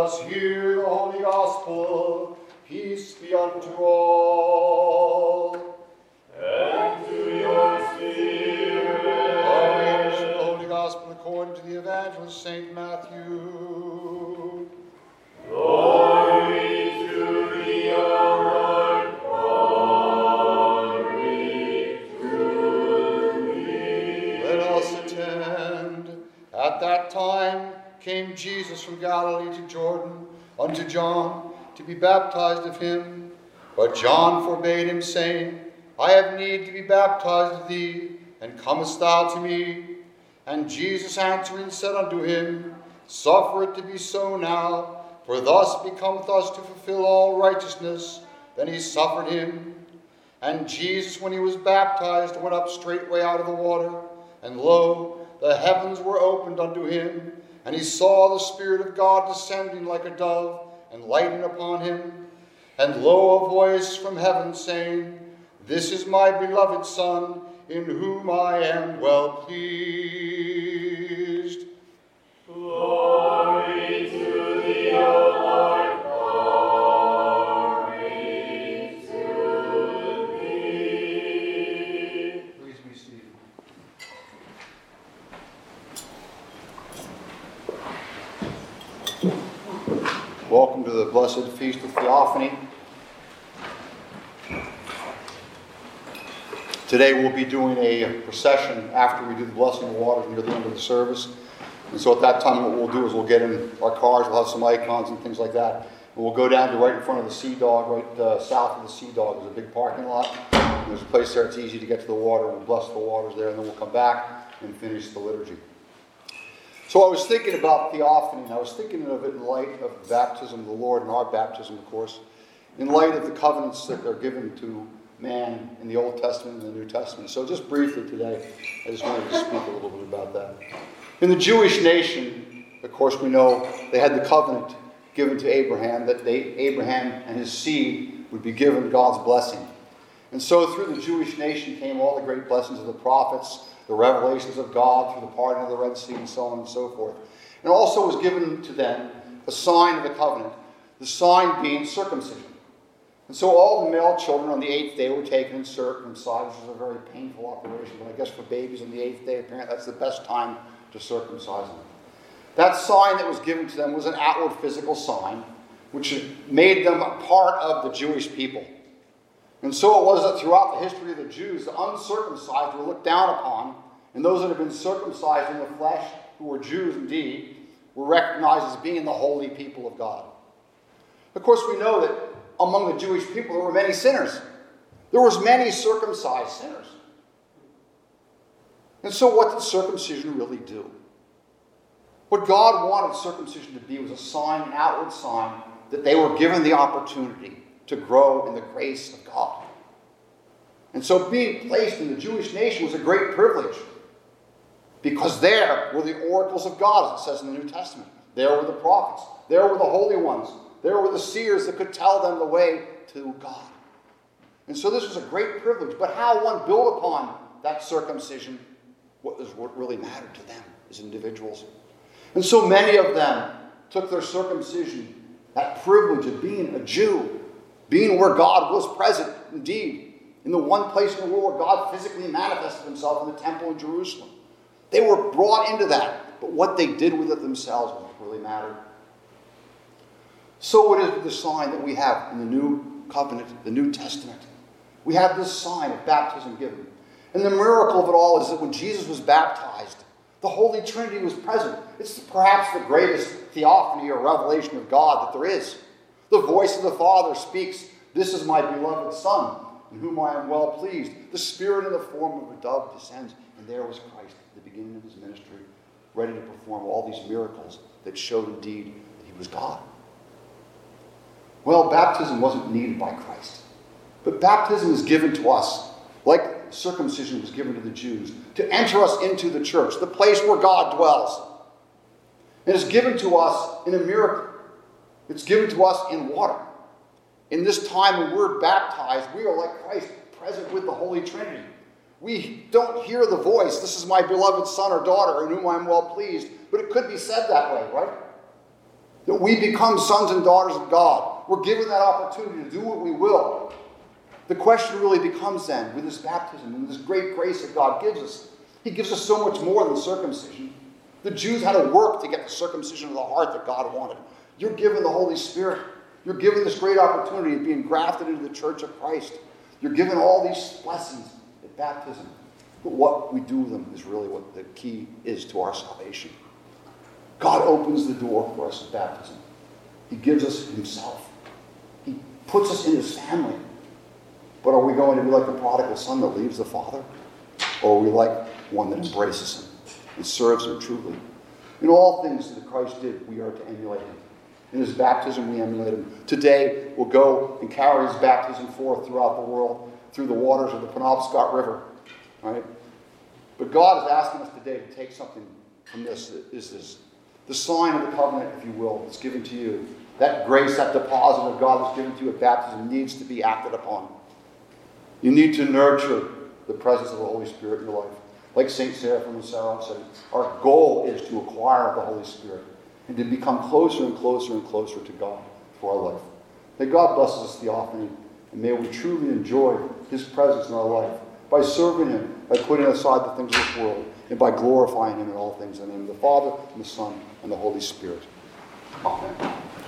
us hear the Holy Gospel. Peace be unto all. And to your spirit. The Holy Gospel according to the Evangelist St. Matthew. Glory to thee, O Lord. Glory to thee. Let us attend. At that time came Jesus from Galilee to Jordan unto John to be baptized of him. But John forbade him, saying, I have need to be baptized of thee, and comest thou to me? And Jesus answering said unto him, Suffer it to be so now, for thus becometh us to fulfill all righteousness. Then he suffered him. And Jesus, when he was baptized, went up straightway out of the water, and lo, the heavens were opened unto him, and he saw the Spirit of God descending like a dove, and lighting upon him. And lo, a voice from heaven saying, This is my beloved Son, in whom I am well pleased. Glory to thee, O Lord. Glory to thee. Please be seated. Welcome to the Blessed Feast of Theophany. Today we'll be doing a procession after we do the blessing of waters near the end of the service. And so at that time what we'll do is we'll get in our cars, we'll have some icons and things like that. And we'll go down to right in front of the Sea Dog, right south of the Sea Dog. There's a big parking lot. And there's a place there it's easy to get to the water. We'll bless the waters there and then we'll come back and finish the liturgy. So I was thinking about Theophany, and I was thinking of it in light of the baptism of the Lord and our baptism, of course, in light of the covenants that are given to man in the Old Testament and the New Testament. So just briefly today, I just wanted to speak a little bit about that. In the Jewish nation, of course, we know they had the covenant given to Abraham, that Abraham and his seed would be given God's blessing. And so through the Jewish nation came all the great blessings of the prophets, the revelations of God through the parting of the Red Sea and so on and so forth. And also was given to them a sign of the covenant, the sign being circumcision. And so all the male children on the 8th day were taken and circumcised, which was a very painful operation. But I guess for babies on the 8th day, apparently that's the best time to circumcise them. That sign that was given to them was an outward physical sign, which made them a part of the Jewish people. And so it was that throughout the history of the Jews, the uncircumcised were looked down upon, and those that had been circumcised in the flesh, who were Jews indeed, were recognized as being the holy people of God. Of course, we know that among the Jewish people there were many sinners. There was many circumcised sinners. And so what did circumcision really do? What God wanted circumcision to be was a sign, an outward sign, that they were given the opportunity to grow in the grace of God. And so being placed in the Jewish nation was a great privilege, because there were the oracles of God, as it says in the New Testament. There were the prophets. There were the holy ones. There were the seers that could tell them the way to God. And so this was a great privilege. But how one built upon that circumcision, what really mattered to them as individuals. And so many of them took their circumcision, that privilege of being a Jew, being where God was present, indeed, in the one place in the world where God physically manifested himself in the temple in Jerusalem. They were brought into that, but what they did with it themselves was what really mattered. So it is the sign that we have in the New Covenant, the New Testament. We have this sign of baptism given. And the miracle of it all is that when Jesus was baptized, the Holy Trinity was present. It's perhaps the greatest theophany or revelation of God that there is. The voice of the Father speaks, "This is my beloved Son, in whom I am well pleased." The Spirit in the form of a dove descends, and there was Christ at the beginning of his ministry, ready to perform all these miracles that showed indeed that he was God. Well, baptism wasn't needed by Christ. But baptism is given to us, like circumcision was given to the Jews, to enter us into the church, the place where God dwells. It is given to us in a miracle. It's given to us in water. In this time when we're baptized, we are like Christ, present with the Holy Trinity. We don't hear the voice, "This is my beloved son or daughter in whom I am well pleased," but it could be said that way, right? that we become sons and daughters of God. We're given that opportunity to do what we will. The question really becomes then, with this baptism and this great grace that God gives us, He gives us so much more than circumcision. The Jews had to work to get the circumcision of the heart that God wanted. You're given the Holy Spirit. You're given this great opportunity of being grafted into the church of Christ. You're given all these blessings at baptism. But what we do with them is really what the key is to our salvation. God opens the door for us at baptism. He gives us Himself. He puts us in His family. But are we going to be like the prodigal son that leaves the father? Or are we like one that embraces Him and serves Him truly? In all things that Christ did, we are to emulate Him. In His baptism, we emulate Him. Today, we'll go and carry His baptism forth throughout the world, through the waters of the Penobscot River. Right? But God is asking us today to take something from this. That is this, the sign of the covenant, if you will, that's given to you. That grace, that deposit of God that's given to you at baptism needs to be acted upon. You need to nurture the presence of the Holy Spirit in your life. Like St. Seraphim and Sarah said, our goal is to acquire the Holy Spirit and to become closer and closer and closer to God for our life. May God bless us theophany, and may we truly enjoy His presence in our life by serving Him, by putting aside the things of this world, and by glorifying Him in all things. In the name of the Father, and the Son, and the Holy Spirit. Amen.